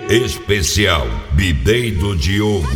Especial B-Day do Diogo.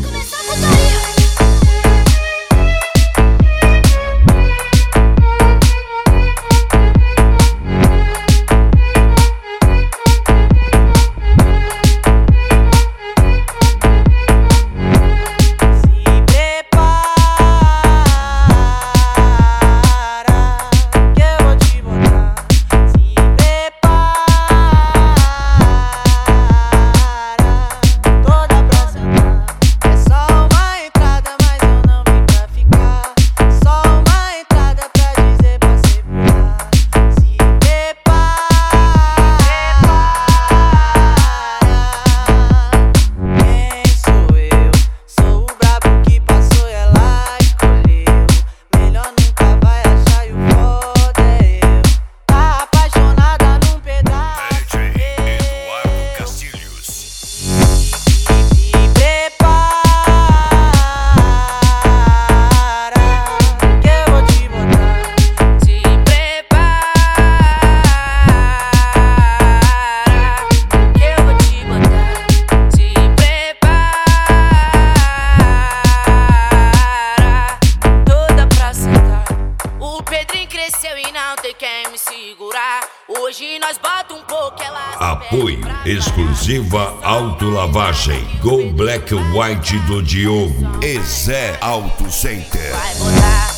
Hoje nós bota um pouco, ela Apoio exclusiva Autolavagem Go Black White do Diogo e Zé Auto Center. vai botar.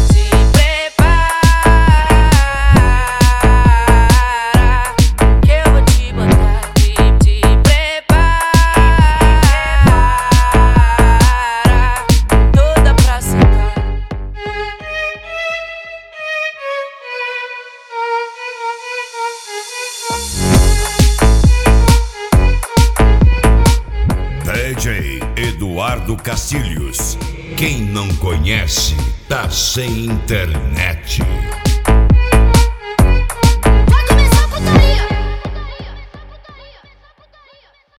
DJ Eduardo Castilhos. Quem não conhece, tá sem internet.